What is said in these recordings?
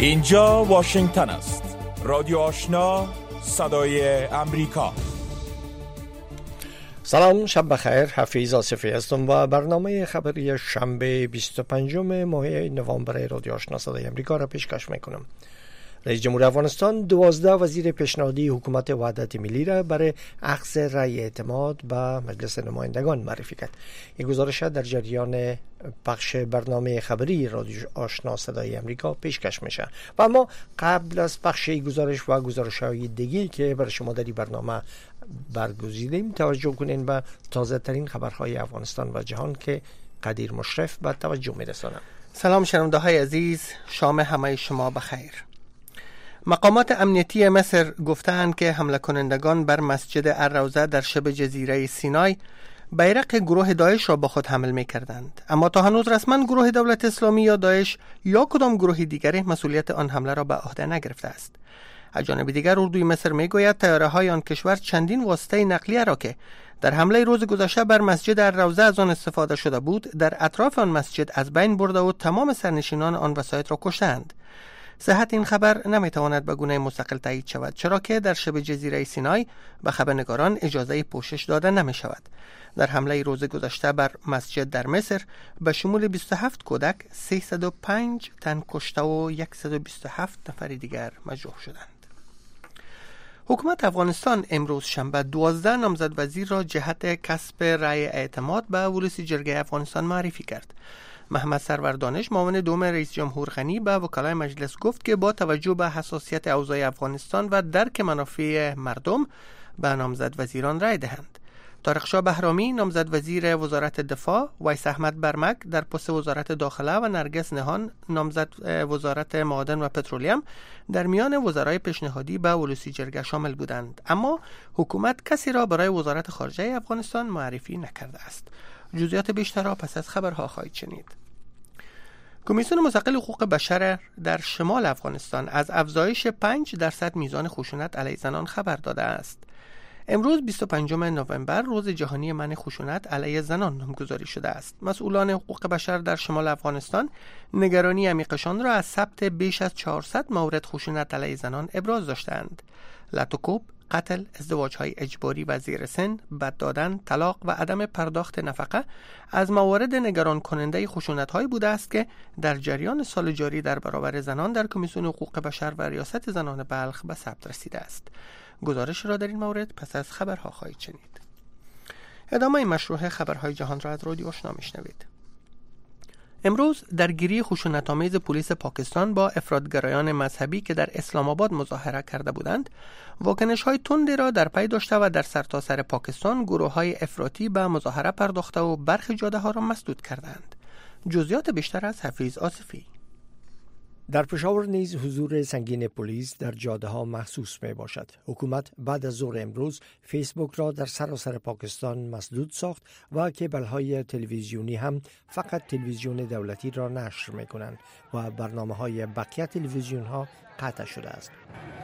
اینجا واشنگتن است. رادیو آشنا، صدای امریکا. سلام، شب بخیر. حفیظ آصفی هستم و برنامه خبری شنبه 25 ماه نوامبر رادیو آشنا صدای امریکا را پیشکش میکنم. رئیس جمهور افغانستان 12 وزیر پیشنهادی حکومت وحدت ملی را برای اخذ رأی اعتماد به مجلس نمایندگان معرفی کرد. این گزارش در جریان پخش برنامه خبری رادیو آشنا صدای امریکا پیشکش میشه. و اما قبل از پخش این گزارش و گزارش‌های دیگری که برای شما در این برنامه برگزیدیم، توجه کنین به تازه ترین خبرهای افغانستان و جهان که قدیر مشرف به توجه میرسانم. سلام شنونده های عزیز، شام همه شما بخیر. مقامات امنیتی مصر گفتند که حمله کنندگان بر مسجد الروضه در شبه جزیره سینای بیرق گروه داعش را با خود حمل می کردند، اما تا هنوز رسما گروه دولت اسلامی یا داعش یا کدام گروه دیگری مسئولیت آن حمله را به عهده نگرفته است. از جانب دیگر اردوی مصر می گوید طیاره های آن کشور چندین واسطه نقلیه را که در حمله روز گذشته بر مسجد الروضه از آن استفاده شده بود در اطراف آن مسجد از بین برده و تمام سرنشینان آن وسایط را کشتند. صحت این خبر نمیتواند به گونه مستقل تایید شود، چرا که در شبه جزیره سینای به خبرنگاران اجازه پوشش داده نمی شود. در حمله روز گذشته بر مسجد در مصر به شمول 27 کودک 305 تن کشته و 127 نفر دیگر مجروح شدند. حکومت افغانستان امروز شنبه 12 نامزد وزیر را جهت کسب رأی اعتماد به ورودی جرگه افغانستان معرفی کرد. محمد سرور دانش، معاون دوم رئیس جمهور غنی، به وکلای مجلس گفت که با توجه به حساسیت اوضاع افغانستان و درک منافع مردم به نامزد وزیران رأی دهند. طارق شاه بهرامی، نامزد وزیر وزارت دفاع، ویس احمد برمک در پست وزارت داخله و نرگس نهان، نامزد وزارت معادن و پترولیم در میان وزرای پیشنهادی به ولوسی جرگه شامل بودند، اما حکومت کسی را برای وزارت خارجه افغانستان معرفی نکرده است. جزئیات بیشتر را پس از خبرها خواهید شنید. کمیسیون مستقل حقوق بشر در شمال افغانستان از افزایش 5% میزان خشونت علیه زنان خبر داده است. امروز 25 نوامبر روز جهانی منع خشونت علیه زنان نامگذاری شده است. مسئولان حقوق بشر در شمال افغانستان نگرانی عمیقشان را از ثبت بیش از 400 مورد خشونت علیه زنان ابراز داشتند. لطوکوب، قتل، ازدواج‌های اجباری و زیر سن، بد دادن، طلاق و عدم پرداخت نفقه از موارد نگران کننده خشونت‌هایی بوده است که در جریان سال جاری در برابر زنان در کمیسیون حقوق بشر و ریاست زنان بلخ به ثبت رسیده است. گزارش را در این مورد پس از خبرها خواهید شنید. ادامه مشروع خبرهای جهان را از رادیو آشنا میشنوید. امروز درگیری خشونت‌آمیز پلیس پاکستان با افراطگرایان مذهبی که در اسلام آباد مظاهره کرده بودند، واکنش‌های تندی را در پی داشته و در سرتاسر پاکستان گروه‌های افراطی به مظاهره پرداخته و برخی جاده‌ها را مسدود کردند. جزئیات بیشتر از حفیظ آصفی. در پشاور نیز حضور سنگین پلیس در جاده ها محسوس می باشد. حکومت بعد از ظهر امروز فیسبوک را در سراسر پاکستان مسدود ساخت و کیبل های تلویزیونی هم فقط تلویزیون دولتی را نشر می کنند و برنامه های بقیه تلویزیون ها قطع شده است.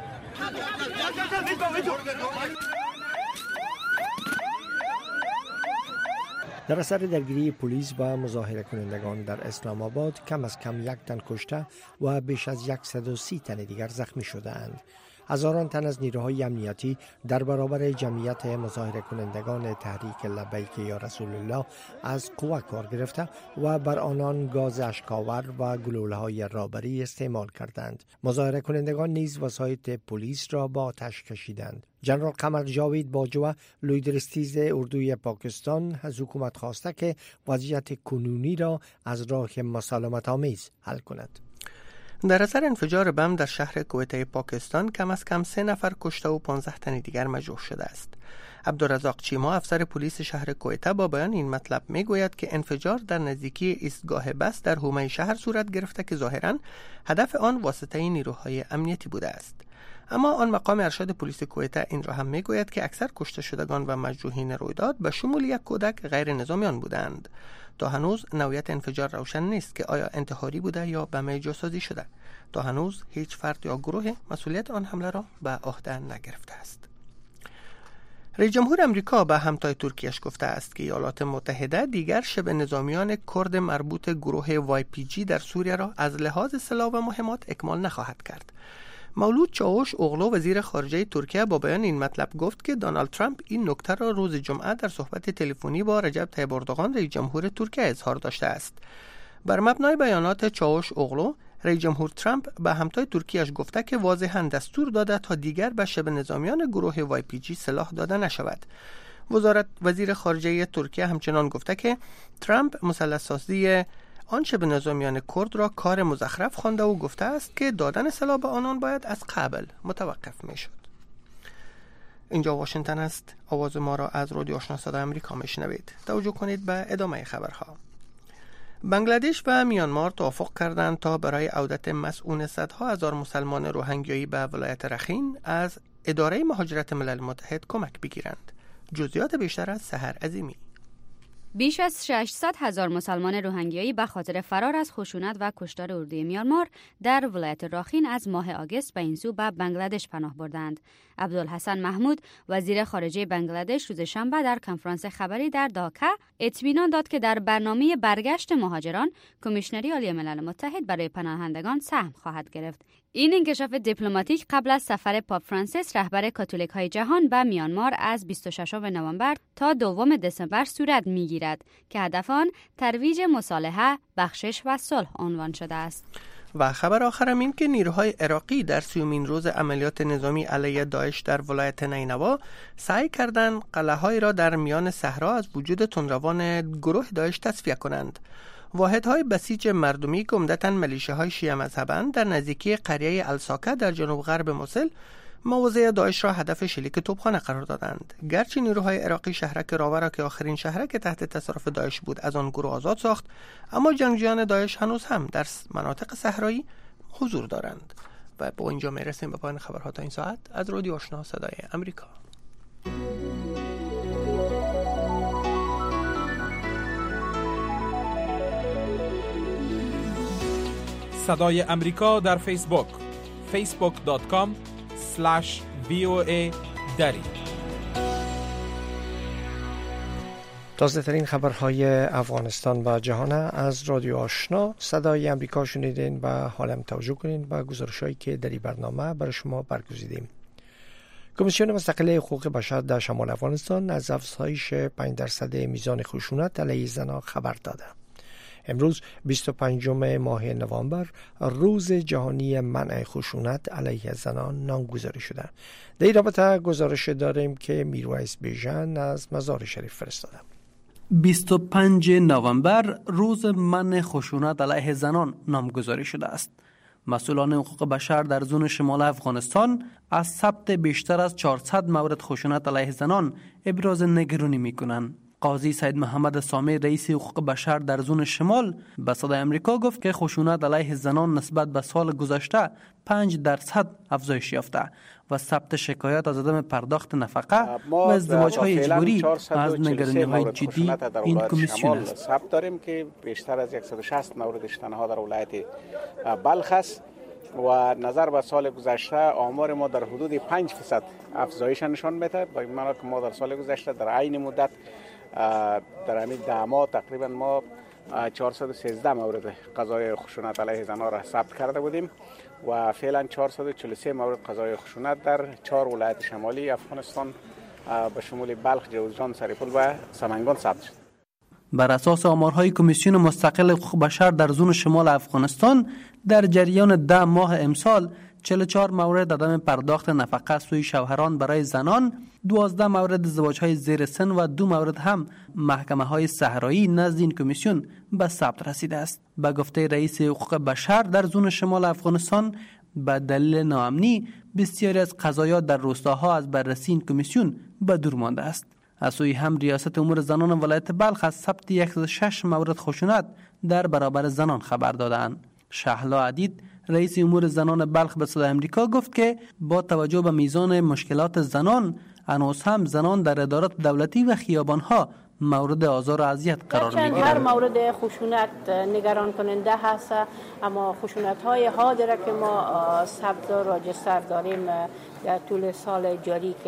در اثر درگیری پلیس و مظاهره کنندگان در اسلام آباد کم از کم 1 تن کشته و بیش از 130 تن دیگر زخمی شده‌اند. هزاران تن از نیروهای امنیتی در برابر جمعیت مظاهره کنندگان تحریک لبیک یا رسول الله از قوه کار گرفته و بر آنان گاز اشک‌آور و گلوله‌های رابری استعمال کردند. مظاهره کنندگان نیز وسایط پلیس را با آتش کشیدند. جنرال قمر جاوید باجوه، لویدرستیز اردوی پاکستان، از حکومت خواسته که وضعیت کنونی را از راه مسالمت آمیز حل کند. در اثر انفجار بم در شهر کویته پاکستان کم از کم 3 نفر کشته و 15 تن دیگر مجروح شده است. عبدالرزاق چیما، افسر پلیس شهر کویته، با بیان این مطلب میگوید که انفجار در نزدیکی ایستگاه بس در حومه شهر صورت گرفته که ظاهراً هدف آن واسطه نیروهای امنیتی بوده است. اما آن مقام ارشد پلیس کویته این را هم میگوید که اکثر کشته شدگان و مجروحین رویداد به شمول یک کودک غیر نظامیان بودند. تا هنوز نوعیت انفجار روشن نیست که آیا انتحاری بوده یا بم جاسازی شده. تا هنوز هیچ فرد یا گروه مسئولیت آن حمله را به عهده نگرفته است. رئیس جمهور امریکا به همتای ترکیهش گفته است که ایالات متحده دیگر شبه نظامیان کرد مربوط گروه YPG در سوریه را از لحاظ سلاح و مهمات اکمال نخواهد کرد. مولود چاوش اوغلو وزیر خارجه ترکیه با بیان این مطلب گفت که دونالد ترامپ این نکته را روز جمعه در صحبت تلفنی با رجب طیب اردوغان رئیس جمهور ترکیه اظهار داشته است. بر مبنای بیانات چاوش اوغلو، رئیس جمهور ترامپ به همتای ترکیهش گفته که واضحاً دستور داده تا دیگر به شبه نظامیان گروه YPG سلاح داده نشود. وزیر خارجه ترکیه همچنان گفته که ترامپ مسلح‌سازی آن شبه نظامیان کرد را کار مزخرف خوانده و گفته است که دادن سلاح به آنان باید از قبل متوقف میشد. اینجا واشنگتن است. آواز ما را از رادیو آشنا صدای آمریکا میشنوید. توجه کنید به ادامه خبرها. بنگلادش و میانمار توافق کردند تا برای عودت مسئول صدها هزار مسلمان روهینگیایی به ولایت رخین از اداره مهاجرت ملل متحد کمک بگیرند. جزئیات بیشتر از سحر عظیمی. بیش از 600,000 مسلمان روهینگیایی به خاطر فرار از خشونت و کشتار اردوی میانمار در ولایت راخین از ماه آگوست به این سو به بنگلادش پناه بردند. عبدالحسن محمود وزیر خارجه بنگلادش روز شنبه در کنفرانس خبری در داکا اطمینان داد که در برنامه برگشت مهاجران کمیشنری عالی ملل متحد برای پناهندگان سهم خواهد گرفت. این انکشاف دیپلماتیک قبل از سفر پاپ فرانسیس رهبر کاتولیک های جهان به میانمار از 26 نوامبر تا 2 دسامبر صورت میگیرد که هدف آن ترویج مصالحه، بخشش و صلح عنوان شده است. و خبر آخرم این که نیروهای عراقی در 30مین روز عملیات نظامی علیه داعش در ولایت نینوا سعی کردند قلعه‌هایی را در میان صحرا از وجود تندروان گروه داعش تصفیه کنند. واحدهای بسیج مردمی که عمدتاً ملیشه‌های شیعه مذهبند در نزدیکی قریه الساکه در جنوب غرب موصل مواضع داعش را هدف شلیک توپخانه قرار دادند. گرچه نیروهای عراقی شهرک راوه را که آخرین شهرک تحت تصرف داعش بود از آن گروه آزاد ساخت، اما جنگجویان داعش هنوز هم در مناطق صحرایی حضور دارند. و با اینجا میرسیم به پایان خبرها تا این ساعت از رادیو آشنا صدای آمریکا. صدای امریکا در فیسبوک facebook.com/VOA دری. تازه ترین خبرهای افغانستان و جهان از رادیو آشنا صدای امریکا شنیدین و حالا توجه کنین و گزارش‌هایی که در این برنامه برای شما برگزیدیم. کمیسیون مستقل حقوق بشر در شمال افغانستان از افزایش 5% میزان خشونت علیه زنان خبر داده. امروز 25 ماه نوامبر روز جهانی منع خشونت علیه زنان نامگذاری شده. در این رابطه گزارش داریم که میرویس بیژن از مزار شریف فرستاده. 25 نوامبر روز منع خشونت علیه زنان نامگذاری شده است. مسئولان حقوق بشر در زون شمال افغانستان از ثبت بیشتر از 400 مورد خشونت علیه زنان ابراز نگرانی می‌کنند. قاضی سید محمد سامی رئیس حقوق بشر در زون شمال به صدای امریکا گفت که خشونت علیه زنان نسبت به سال گذشته 5% افزایش یافته و ثبت شکایات از عدم پرداخت نفقه و ازدواج‌های اجباری از نگرانی‌های جدی این کمیسیون است. ثبت داریم که بیشتر از 160 موردش تنها در ولایت بلخ است و نظر به سال گذشته آمار ما در حدود 5% افزایش نشان میده. با این معنی که ما در سال گذشته در عین مدت در همین 10 ماه تقریبا ما 413 مورد قضای خشونت علیه زنان را ثبت کرده بودیم و فعلا 443 مورد قضای خشونت در 4 ولایت شمالی افغانستان به شمول بلخ، جوزجان، سریپل و سمنگان ثبت شد. بر اساس آمارهای کمیسیون مستقل حقوق بشر در زون شمال افغانستان در جریان 10 ماه امسال 44 مورد عدم پرداخت نفقه سوی شوهران برای زنان، 12 مورد ازدواج‌های زیر سن و 2 مورد هم محکمه‌های صحرایی نزد این کمیسیون به ثبت رسیده است. به گفته رئیس حقوق بشر در زون شمال افغانستان به دلیل ناامنی بسیاری از قضایات در روستاها از بررسی این کمیسیون به دور مانده است. از سوی هم ریاست امور زنان ولایت بلخ از ثبت 106 مورد خشونت در برابر زنان خبر دادند. شهلا عدید رئیس امور زنان بلخ به صدای امریکا گفت که با توجه به میزان مشکلات زنان هنوز هم زنان در ادارات دولتی و خیابان‌ها مورد آزار و اذیت قرار می‌گیرند. هر مورد خشونت نگران کننده هست، اما خشونت‌های حاضر که ما ثبت و راجستر داریم در طول سال جاری که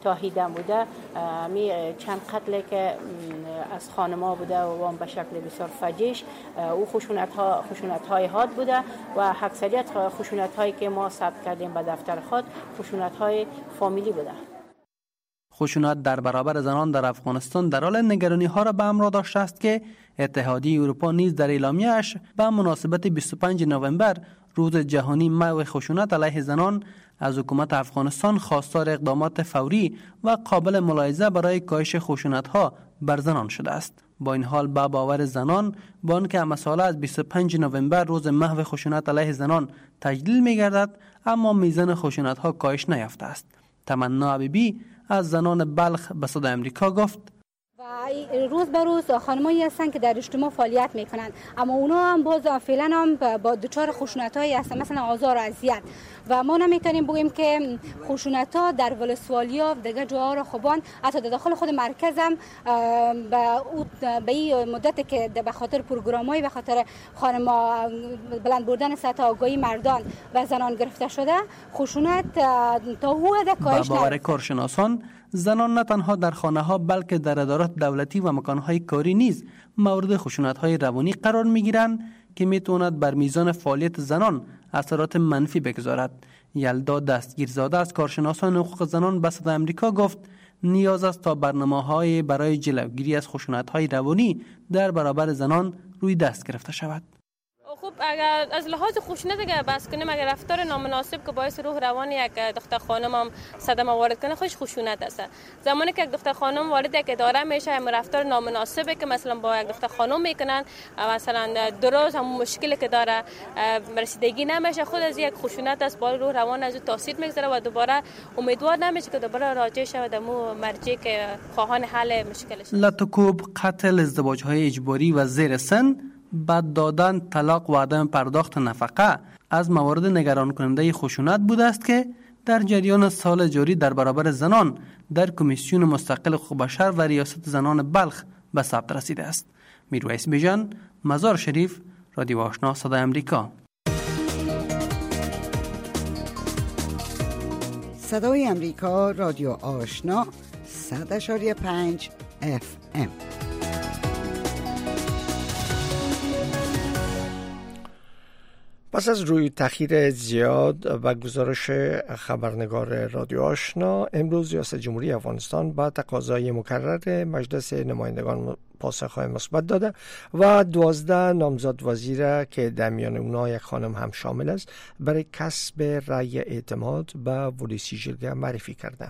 تاهیدن بوده، می چند قتل که از خانم‌ها بوده و به شکل بسیار فجیع او خشونت‌های حاد بوده و اکثریت خشونت‌هایی که ما ثبت کردیم به دفتر خود خشونت‌های فامیلی بوده. خشونت در برابر زنان در افغانستان در حال نگرانی‌ها را به همراه داشته است که اتحادیه اروپا نیز در اعلامیه‌اش به مناسبت 25 نوامبر روز جهانی محو خشونت علیه زنان از حکومت افغانستان خواستار اقدامات فوری و قابل ملاحظه برای کاهش خشونت‌ها بر زنان شده است. با این حال با باور زنان با آنکه مسئله از 25 نوامبر روز محو خشونت علیه زنان تجلیل می‌گردد، اما میزان خشونت‌ها کاهش نیافته است. تمنا حبیبی از زنان بلخ به صدای آمریکا گفت و روز به روز خانمایی هستن که در اجتماع فعالیت میکنن، اما اونا هم باز فعلا هم با دچار خشونت‌هایی هستن، مثلا آزار و اذیت، و ما نمیتونیم بگیم که خشونت‌ها در ولسوالیا دیگه جاها را خوبان، حتی در داخل خود مرکز هم به این مدت که به خاطر پروگرام‌های به خاطر خانم‌ها بلند بردن سطح آگاهی مردان و زنان گرفته شده، خشونت تا حد کاهش با باور کارشناسان زنان نه تنها در خانه‌ها بلکه در ادارات دولتی و مکان‌های کاری نیز مورد خشونت‌های روانی قرار می‌گیرند که می‌تواند بر میزان فعالیت زنان اثرات منفی بگذارد. یلدا دستگیرزاده از کارشناسان حقوق زنان به صدای آمریکا گفت نیاز است تا برنامه‌های برای جلوگیری از خشونت‌های روانی در برابر زنان روی دست گرفته شود. خب اگر از لحاظ خشونت اگر بحث کنیم، اگر رفتار نامناسب که باعث روح روان یک دختر خانم هم صدمه وارد کنه خودش خشونت است. زمانی که یک دختر خانم وارد یک اداره میشه، هم رفتار نامناسبه که مثلا با یک دختر خانم میکنن، مثلا درست هم مشکلی که داره رسیدگی نمیشه، خود از یک خشونت است، با روح روان از تاثیر میگذاره و دوباره امیدوار نمیشه که دوباره راجع شود به مرجع که خواهان حل مشکلش. لطکوب، قتل، ازدواج‌های اجباری و زیر سن، بعد دادن، طلاق و عدم پرداخت نفقه از موارد نگران کننده خشونت بوده است که در جریان سال جاری در برابر زنان در کمیسیون مستقل حقوق بشر و ریاست زنان بلخ به ثبت رسیده است. میرویس بیژن، مزار شریف، رادیو آشنا، صدای آمریکا. صدای آمریکا، رادیو آشنا، 100.5 FM. پس از روی تأخیر زیاد و گزارش خبرنگار رادیو آشنا، امروز ریاست جمهوری افغانستان با تقاضای مکرر مجلس نمایندگان پاسخهای مثبت داده و 12 نامزد وزیر که در میان اونها یک خانم هم شامل است برای کسب رأی اعتماد به ولسی جرگه معرفی کرده.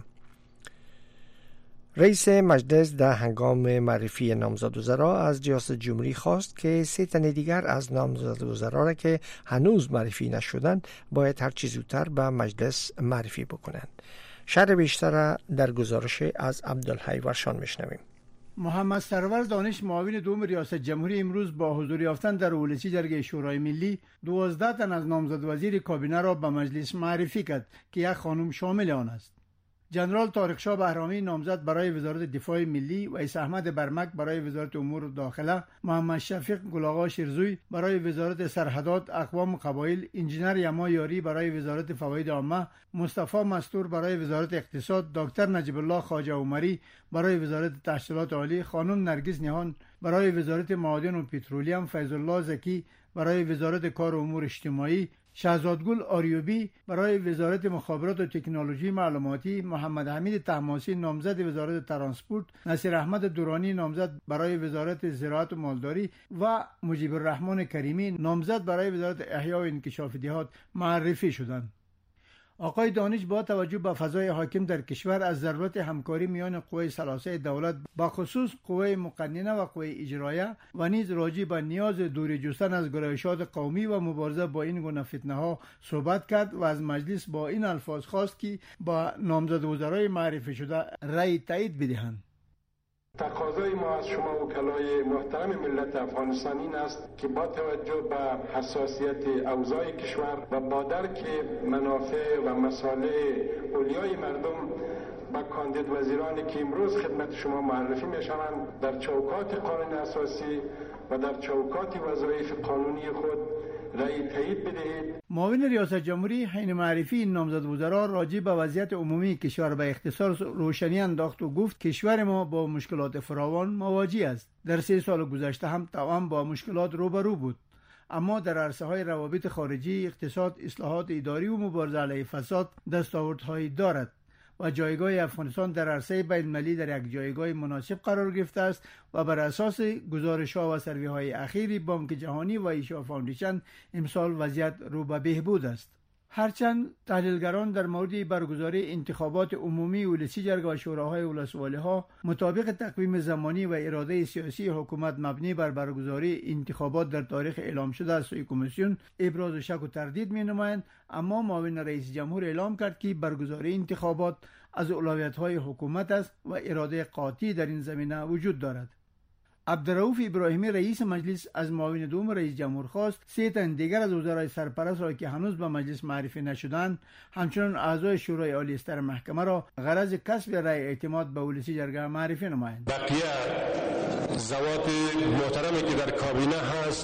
رئیس مجلس در هنگام معرفی نامزد وزرا از ریاست جمهوری خواست که 3 تن دیگر از نامزد وزرا را که هنوز معرفی نشدند باید هر چه زودتر به مجلس معرفی بکنند. شرح بیشتر در گزارش از عبدالحی ورشان میشنویم. محمد سرور دانش، معاون دوم ریاست جمهوری، امروز با حضور یافتن در ولسی جرگه شورای ملی 12 تن از نامزد وزیر کابینه را به مجلس معرفی کرد که یک خانم شامل آن است. جنرال طارق شاه بهرامی نامزد برای وزارت دفاع ملی، ویس احمد برمک برای وزارت امور داخله، محمد شفیق گل‌آقا شیرزوی برای وزارت سرحدات اقوام قبایل، انجینر یما یاری برای وزارت فواید عامه، مصطفی مستور برای وزارت اقتصاد، دکتر نجیب الله خواجه عمری برای وزارت تحصیلات عالی، خانم نرگس نهان برای وزارت معادن و پترولیم، فیض الله زکی برای وزارت کار و امور اجتماعی، شهزادگل آریوبی برای وزارت مخابرات و تکنولوژی معلوماتی، محمد حمید طهماسي نامزد وزارت ترانسپورت، نصیر احمد دورانی نامزد برای وزارت زراعت و مالداری و مجیب الرحمن کریمی نامزد برای وزارت احیا و انکشاف دهات معرفی شدند. آقای دانش با توجه به فضای حاکم در کشور از ضرورت همکاری میان قوای ثلاثه دولت با خصوص قوای مقننه و قوای اجرایه و نیز راجع به نیاز دوری جستن از گرایشات قومی و مبارزه با این گونه فتنه ها صحبت کرد و از مجلس با این الفاظ خواست که با نامزد وزرای معرفی شده رأی تایید بدهند. تقاضای ما از شما وکلای محترم ملت افغانستان این است که با توجه به حساسیت اوضاع کشور و با درک منافع و مصالح اولیای مردم با کاندید وزیرانی که امروز خدمت شما معرفی می شوند در چوکات قانون اساسی و در چوکات وظایف قانونی خود رای تایید بدهید. معاون ریاست جمهوری حین معرفی این نامزد وزرا راجع به وضعیت عمومی کشور به اختصار روشنی انداخت و گفت کشور ما با مشکلات فراوان مواجه است. در 3 سال گذشته هم توأم با مشکلات روبرو بود، اما در عرصه‌های روابط خارجی، اقتصاد، اصلاحات اداری و مبارزه علیه فساد دستاوردهایی دارد و جایگاه افغانستان در عرصه بین‌المللی در یک جایگاه مناسب قرار گرفته است و بر اساس گزارش‌ها و سروی‌های اخیری بانک جهانی و ایشا فاوندیشن امسال وضعیت رو به بهبود است. هرچند تحلیلگران در مورد برگزاری انتخابات عمومی ولسی جرگه و شوراهای ولسوالی‌ها مطابق تقویم زمانی و اراده سیاسی حکومت مبنی بر برگزاری انتخابات در تاریخ اعلام شده از سوی کمیسیون ابراز شک و تردید می‌نمایند، اما معاون رئیس جمهور اعلام کرد که برگزاری انتخابات از اولویت‌های حکومت است و اراده قاطع در این زمینه وجود دارد. عبدالرؤوف ابراهیمی رئیس مجلس از معاون دوم رئیس جمهور خواست 3 تن دیگر از وزرای سرپرست را که هنوز به مجلس معرفی نشدند همچنان اعضای شورای عالی استر محکمه را غرض کسب رأی اعتماد به ولسی جرگه معرفی نمایند. بقیه زوات محترمی که در کابینه هست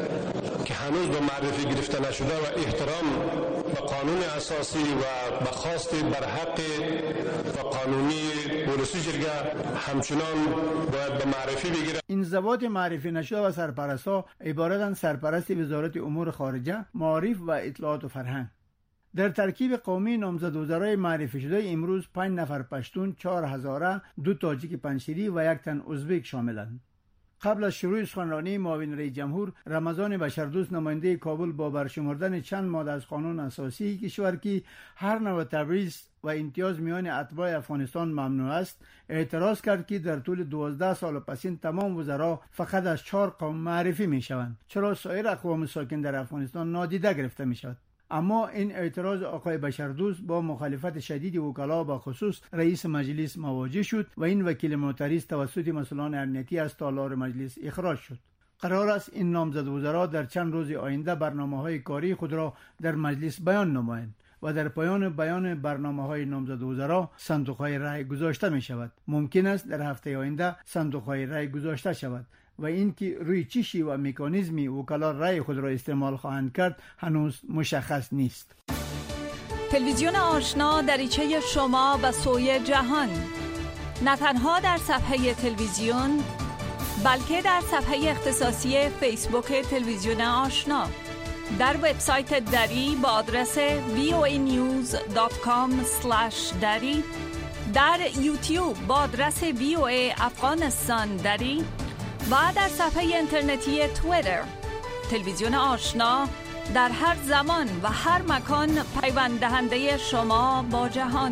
که هنوز به معرفی گرفته نشده و احترام به قانون اساسی و به خواست برحق و قانونی ولسی جرگه همچنان باید به معرفی بگیرد. این زوات معرفی نشده و سرپرست‌ها عبارتند سرپرست وزارت امور خارجه، معارف و اطلاعات و فرهنگ. در ترکیب قومی نامزد وزرای معرفی شده امروز 5 نفر پشتون، 4 هزاره، 2 تاجیک پنجشیری و 1 تن ازبک شاملند. قبل از شروع سخنرانی معاون رئیس جمهور رمضان بشردوست نماینده کابل با برشمردن چند ماده از قانون اساسی کشور که هر نوع تبعیض و امتیاز میان اتباع افغانستان ممنوع است، اعتراض کرد که در طول 12 سال پسین تمام وزرا فقط از 4 قوم معرفی می شوند، چرا سایر اقوام ساکن در افغانستان نادیده گرفته می شود. اما این اعتراض آقای بشردوست با مخالفت شدید وکلا با خصوص رئیس مجلس مواجه شد و این وکیل معترض توسط مسئولان امنیتی از تالار مجلس اخراج شد. قرار است این نامزد وزرا در چند روز آینده برنامه‌های کاری خود را در مجلس بیان نمایند و در پایان بیان برنامه‌های نامزد وزرا صندوق‌های رای گذاشته می شود. ممکن است در هفته آینده صندوق‌های رای گذاشته شود و اینکه روی چه شیوه و مکانیزمی وکلا رای خود را استعمال خواهند کرد هنوز مشخص نیست. تلویزیون آشنا دریچه شما به سوی جهان، نه تنها در صفحه تلویزیون بلکه در صفحه اختصاصی فیسبوک تلویزیون آشنا، در وبسایت دری با آدرس voanews.com/dari، در یوتیوب با آدرس VOA افغانستان دری و در صفحه اینترنتی توییتر. تلویزیون آشنا در هر زمان و هر مکان پیوند دهنده شما با جهان.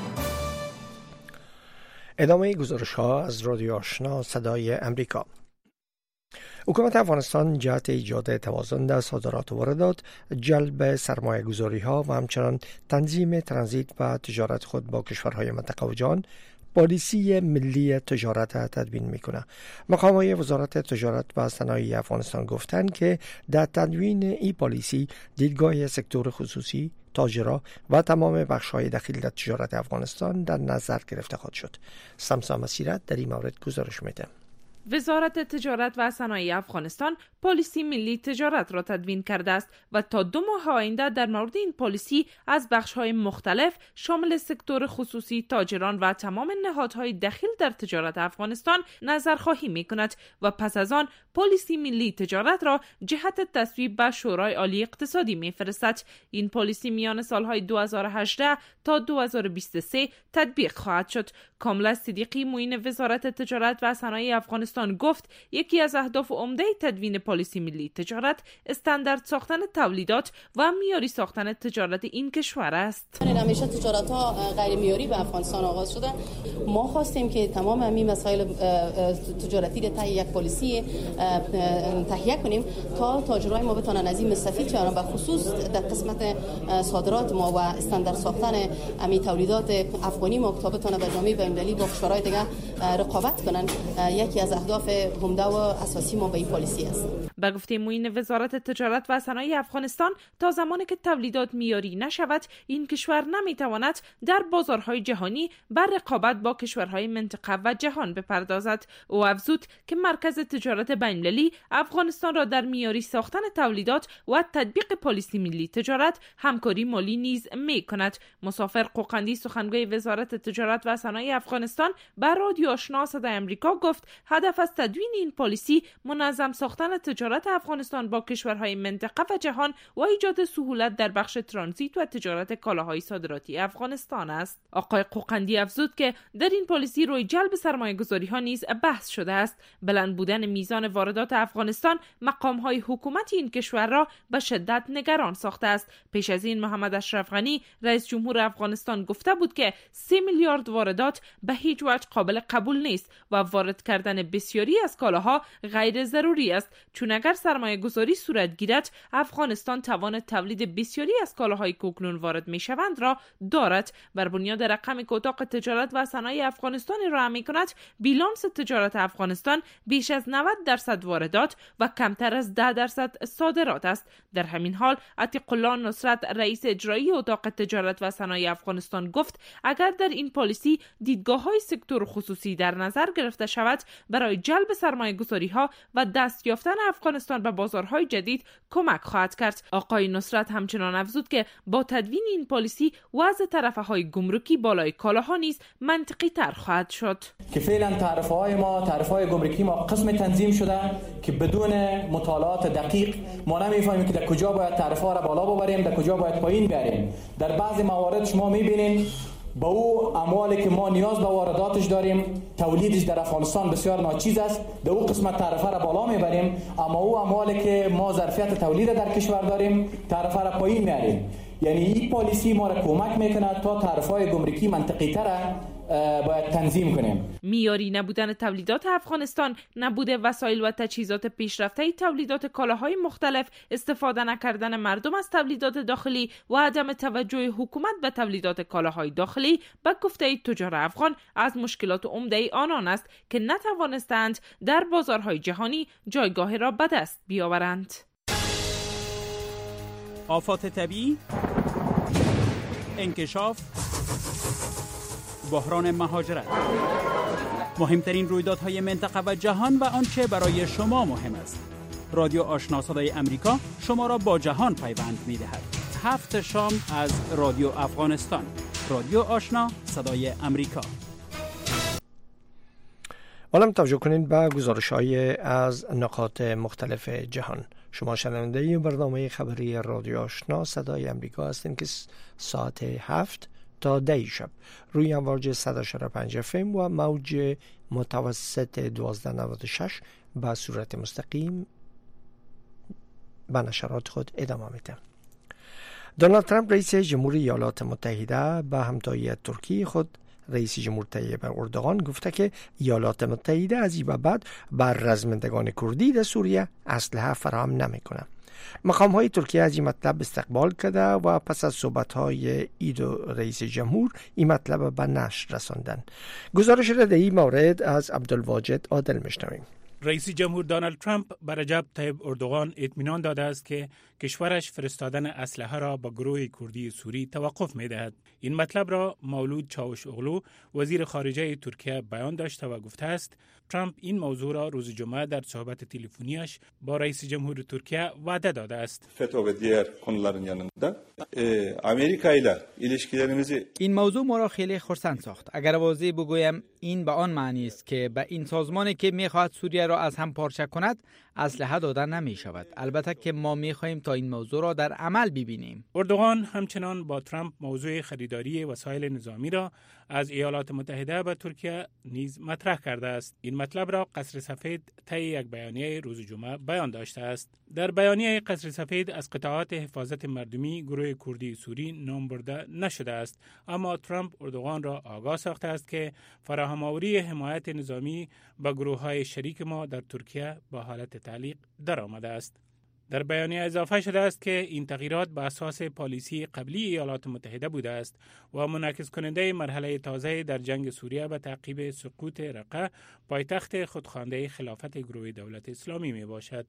ادامه گزارش ها از رادیو آشنا صدای امریکا. حکومت افغانستان جهت ایجاد توازن در صادرات و واردات، جلب سرمایه گذاری ها و همچنان تنظیم ترانزیت و تجارت خود با کشورهای منطقه و جهان پالیسی ملی تجارت تدوین میکنه. مقامات وزارت تجارت و صنایع افغانستان گفتند که در تدوین این پالیسی دیدگاه سکتور خصوصی، تاجرها و تمام بخش‌های داخل در تجارت افغانستان در نظر گرفته خواهد شد. سمسا مسیرت در این مورد گزارش میده. وزارت تجارت و صنایع افغانستان پالیسی ملی تجارت را تدوین کرده است و تا 2 ماه آینده در مورد این پالیسی از بخش‌های مختلف شامل سکتور خصوصی، تاجران و تمام نهادهای دخیل در تجارت افغانستان نظرخواهی می‌کند و پس از آن پالیسی ملی تجارت را جهت تصویب به شورای عالی اقتصادی می‌فرستد. این پالیسی میان سالهای 2018 تا 2023 تطبیق خواهد شد. کاملا صدیقی معین وزارت تجارت و صنایع افغانستان گفت یکی از اهداف عمده تدوین پالیسی ملی تجارت استاندارد ساختن تولیدات و معیاری ساختن تجارت این کشور است. همیشه تجارت‌ها غیر معیاری به افغانستان آغاز شده. ما خواستیم که تمام همین مسائل تجارتی در یک پالیسی تهیه کنیم تا تاجرای ما بتونن از این مستفید شون، به خصوص در قسمت صادرات ما و استاندارد ساختن همین تولیدات افغانی ما تا بتونه به جامعه بین‌المللی با کشورهای دیگه رقابت کنن. یکی از اهداف عمده و اساسی ما به این پالیسی است. به گفته معین وزارت تجارت و صنایع افغانستان، تا زمانی که تولیدات معیاری نشود، این کشور نمیتواند در بازارهای جهانی بر رقابت با کشورهای منطقه و جهان بپردازد. او افزود که مرکز تجارت بین‌المللی افغانستان را در معیاری ساختن تولیدات و تطبیق پالیسی ملی تجارت همکاری مالی نیز می‌کند. مسافر قوقندی، سخنگوی وزارت تجارت و صنایع افغانستان، بر رادیو آشنا صدای آمریکا گفت هدف از تدوین این پالیسی منظم ساختن تجارت افغانستان با کشورهای منطقه و جهان و ایجاد سهولت در بخش ترانزیت و تجارت کالاهای صادراتی افغانستان است. آقای قوقندی افزود که در این پالیسی روی جلب سرمایه‌گذاری‌ها نیز بحث شده است. بلند بودن میزان واردات افغانستان مقام‌های حکومتی این کشور را به شدت نگران ساخته است. پیش از این محمد اشرف غنی رئیس جمهور افغانستان گفته بود که 3 میلیارد واردات به هیچ وجه قابل قبول نیست و وارد کردن بسیاری از کالاها غیر ضروری است، چون اگر سرمایه‌گذاری صورت گیرد افغانستان توان تولید بسیاری از کالاهای که اکنون وارد می‌شوند را دارد. بر بنیاد رقمی که اتاق تجارت و صنایع افغانستان ارائه می‌کند، بیلانس تجارت افغانستان بیش از 90% واردات و کمتر از 10% صادرات است. در همین حال عتیق الله نصرت، رئیس اجرایی اتاق تجارت و صنایع افغانستان گفت اگر در این پالیسی دیدگاه‌های سکتور خصوصی در نظر گرفته شود، برای جلب سرمایه‌گذاری‌ها و دست یافتن افغانستان به بازارهای جدید کمک خواهد کرد. آقای نصرت همچنان افزود که با تدوین این پالیسی وضع تعرفه‌های گمرکی بالای کالاها نیز منطقی تر خواهد شد. که فعلا تعرفه‌های گمرکی ما قسم تنظیم شده که بدون مطالعات دقیق ما نمی‌فهمیم که در کجا باید تعرفه‌ها را بالا ببریم، در کجا باید پایین بیاریم. در بعضی موارد شما می‌بینید با او اموالی که ما نیاز به وارداتش داریم، تولیدش در افغانستان بسیار ناچیز است، در او قسمت تعرفه را بالا میبریم، اما او اموالی که ما ظرفیت تولید در کشور داریم تعرفه را پایین میاریم. یعنی این پالیسی ما را کمک میکنه تا تعرفه‌های گمرکی منطقی تر باید تنظیم کنیم. معیاری نبودن تولیدات افغانستان، نبود وسایل و تجهیزات پیشرفته تولیدات کالاهای مختلف، استفاده نکردن مردم از تولیدات داخلی و عدم توجه حکومت به تولیدات کالاهای داخلی به گفته تجار افغان از مشکلات عمده آنان است که نتوانستند در بازارهای جهانی جایگاه را به دست بیاورند. آفات طبیعی، انکشاف، بحران مهاجرت، مهمترین رویدادهای منطقه و جهان و آنچه برای شما مهم است. رادیو آشنا صدای آمریکا شما را با جهان پیوند می‌دهد. 7 شام از رادیو افغانستان. رادیو آشنا صدای آمریکا. حالا توجه کنید به گزارش‌های از نقاط مختلف جهان. شما شنونده برنامه خبری رادیو آشنا صدای آمریکا هستید که ساعت 7 تا 10 شب روی امواج 100.5 FM و موج متوسط 1296 به صورت مستقیم به نشرات خود ادامه میده. دونالد ترامپ رئیس جمهوری ایالات متحده به همتای ترکیه خود رئیس جمهور طیب اردوغان گفته که ایالات متحده از این به بعد بر رزمندگان کردی در سوریه اسلحه فراهم نمیکنه. مقام‌های ترکیه از این مطلب استقبال کرده و پس از صحبت‌های رئیس جمهور این مطلب به نشر رساندن. گزارش را در این مورد از عبدالواجد عادل میشنویم. رئیس جمهور دونالد ترامپ به رجب طیب اردوغان اطمینان داده است که کشورش فرستادن اسلحه را به گروه کردی سوری توقف می‌دهد. این مطلب را مولود چاوشاغلو وزیر خارجه ترکیه بیان داشته و گفته است ترامپ این موضوع را روز جمعه در صحبت تلفنیش با رئیس جمهور ترکیه وعده داده است. این موضوع ما را خیلی خرسند ساخت. اگر واضح بگویم این به آن معنی است که به این سازمانی که می‌خواهد سوریه را از هم پارچه کند اسلحه دادن نمی شود. البته که ما می خواهیم تا این موضوع را در عمل ببینیم. اردوغان همچنان با ترامپ موضوع خریداری وسایل نظامی را از ایالات متحده به ترکیه نیز مطرح کرده است. این مطلب را قصر سفید طی یک بیانیه روز جمعه بیان داشته است. در بیانیه قصر سفید از قطعات حفاظت مردمی گروه کردی سوری نام برده نشده است، اما ترامپ اردوغان را آگاه ساخته است که فراهم‌آوری حمایت نظامی به گروه‌های شریک ما در ترکیه با حالت تعلیق درآمده است. در بیانیه اضافه شده است که این تغییرات به اساس پالیسی قبلی ایالات متحده بوده است و منعکس کننده مرحله تازه در جنگ سوریه به تعقیب سقوط رقه پایتخت خودخوانده خلافت گروه دولت اسلامی می باشد.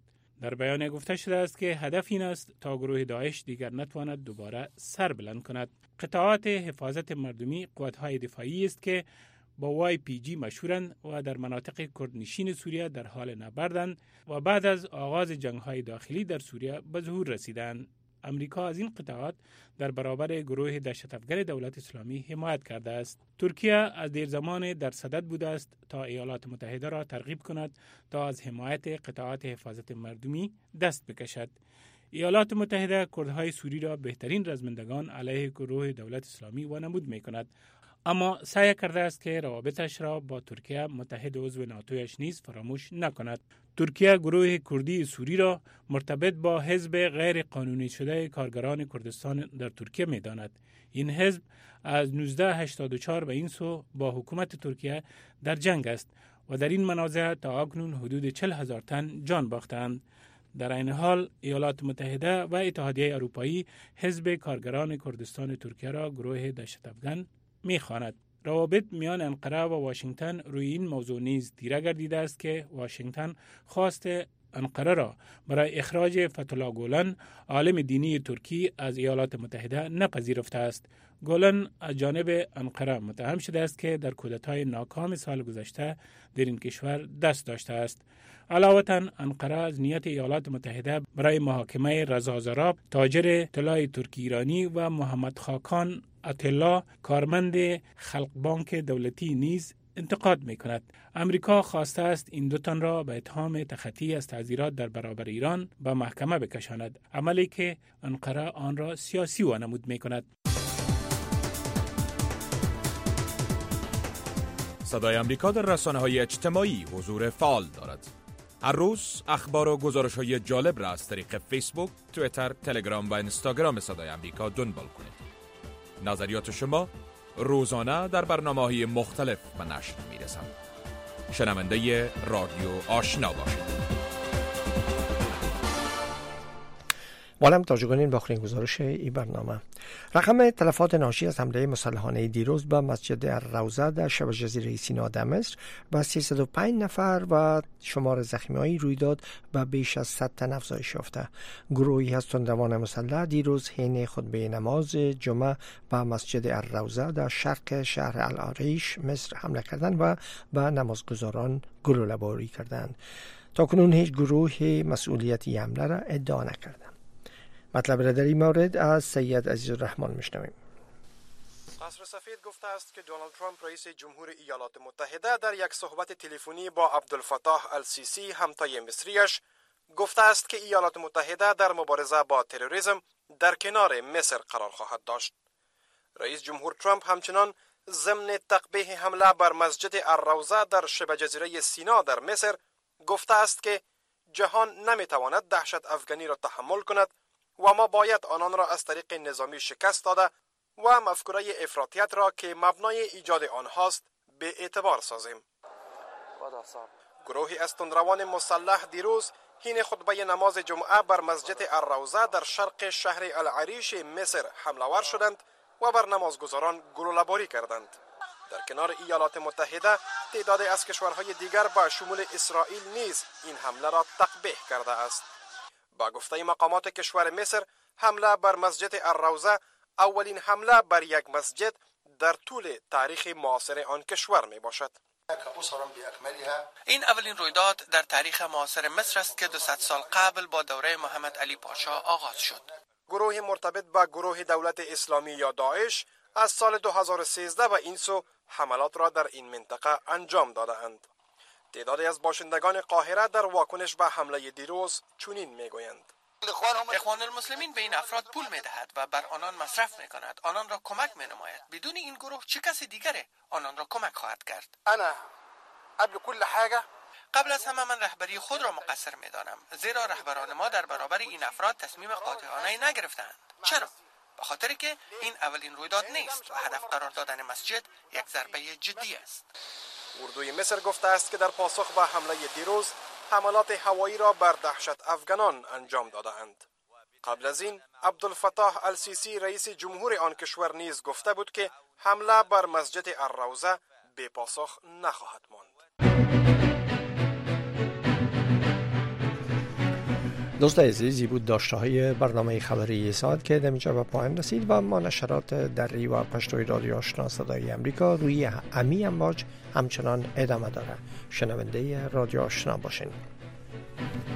در بیانیه گفته شده است که هدف این است تا گروه داعش دیگر نتواند دوباره سر بلند کند. قطعات حفاظت مردمی قوت‌های دفاعی است که با YPG مشهورند و در مناطق کردنشین سوریه در حال نبردند و بعد از آغاز جنگ‌های داخلی در سوریه به ظهور رسیدند. امریکا از این قطعات در برابر گروه دهشت‌افکن دولت اسلامی حمایت کرده است. ترکیه از دیر زمان در صدد بوده است تا ایالات متحده را ترغیب کند تا از حمایت قطعات حفاظت مردمی دست بکشد. ایالات متحده کردهای سوری را بهترین رزمندگان علیه گروه دولت اسلامی وانمود می‌کند، اما سعی کرده است که روابطش را با ترکیه متحد عضو ناتویش نیز فراموش نکند. ترکیه گروه کردی سوری را مرتبط با حزب غیر قانونی شده کارگران کردستان در ترکیه می داند. این حزب از 1984 به این سو با حکومت ترکیه در جنگ است و در این منازعه تا اکنون حدود 40,000 تن جان باختند. در این حال ایالات متحده و اتحادیه اروپایی حزب کارگران کردستان ترکیه را گروه دهشت‌افکن می‌خواند. روابط میان انقره و واشنگتن روی این موضوع نیز تیره گردیده است که واشنگتن خواست انقره را برای اخراج فتح‌الله گولن عالم دینی ترکی از ایالات متحده نپذیرفته است. گولن از جانب انقره متهم شده است که در کودتای ناکام سال گذشته در این کشور دست داشته است. علاوه انقره از نیت ایالات متحده برای محاکمه رضا زراب تاجر طلای ترکی ایرانی و محمد خاکان اطلاع کارمند خلق بانک دولتی نیز انتقاد می کند. امریکا خواسته است این دو تن را به اتهام تخطی از تعزیرات در برابر ایران به محکمه بکشاند، عملی که انقره آن را سیاسی وانمود می کند. صدای امریکا در رسانه‌های اجتماعی حضور فعال دارد. هر روز اخبار و گزارش‌های جالب را از طریق فیسبوک، توییتر، تلگرام و اینستاگرام صدای امریکا دنبال کنید. نظریات شما روزانه در برنامه‌های مختلف به نشر می‌رسند. شنونده رادیو آشنا باشید. معلم تاجگانین با آخرین گزارش این برنامه. رقم تلفات ناشی از حمله مسلحانه دیروز به مسجد الروضه در شبه جزیره سینا در مصر و 305 نفر و شمار زخمی‌های رویداد به بیش از 100 تن افزایش یافته. گروهی از تندروان مسلح دیروز حین خطبه نماز جمعه به مسجد الروضه در شرق شهر العریش مصر حمله کردند و به نمازگزاران گلوله‌باری کردند. تاکنون هیچ گروه مسئولیت این حمله را ادعا نکرده. مطلب را در این مورد از سید عزیزالرحمن میشنویم. قصر سفید گفته است که دونالد ترامپ رئیس جمهور ایالات متحده در یک صحبت تلفنی با عبدالفتاح السیسی همتای مصریش گفته است که ایالات متحده در مبارزه با تروریسم در کنار مصر قرار خواهد داشت. رئیس جمهور ترامپ همچنان ضمن تقبیح حمله بر مسجد الروضه در شبه جزیره سینا در مصر گفته است که جهان نمیتواند دهشت افغانی را تحمل کند و ما باید آنان را از طریق نظامی شکست داده و مفکوره افراطیت را که مبنای ایجاد آنهاست به اعتبار سازیم. گروهی از تندروان مسلح دیروز حین خطبه نماز جمعه بر مسجد الروضه در شرق شهر العریش مصر حمله ور شدند و بر نمازگزاران گلوله‌باری کردند. در کنار ایالات متحده تعدادی از کشورهای دیگر با شمول اسرائیل نیز این حمله را تقبیح کرده است. با گفته مقامات کشور مصر حمله بر مسجد الروضه اولین حمله بر یک مسجد در طول تاریخ معاصر آن کشور می باشد. این اولین رویداد در تاریخ معاصر مصر است که 200 سال قبل با دوره محمد علی پاشا آغاز شد. گروه مرتبط با گروه دولت اسلامی یا داعش از سال 2013 و این سو حملات را در این منطقه انجام داده اند. تعدادی از باشندگان قاهره در واکنش به حمله دیروز چنین میگویند: اخوان المسلمین به این افراد پول میدهد و بر آنان مصرف میکند، آنان را کمک مینماید. بدون این گروه چه کسی دیگره آنان را کمک خواهد کرد؟ قبل از همه من رهبری خود را مقصر میدانم، زیرا رهبران ما در برابر این افراد تصمیم قاطعانه نگرفتند. چرا؟ به خاطر که این اولین رویداد نیست و هدف قرار دادن مسجد یک ضربه جدی است. اردوی مصر گفته است که در پاسخ به حمله دیروز حملات هوایی را بر دهشت افغانان انجام دادند. قبل از این عبدالفتاح السیسی رئیس جمهور آن کشور نیز گفته بود که حمله بر مسجد الروضه بی پاسخ نخواهد ماند. دوستان عزیزی بود داشته های برنامه خبری ساعت که دمیجا به پایان رسید و ما نشرات دری و پشتوی رادیو آشنا صدای امریکا روی امی امواج همچنان ادامه داره. شنونده رادیو آشنا باشین.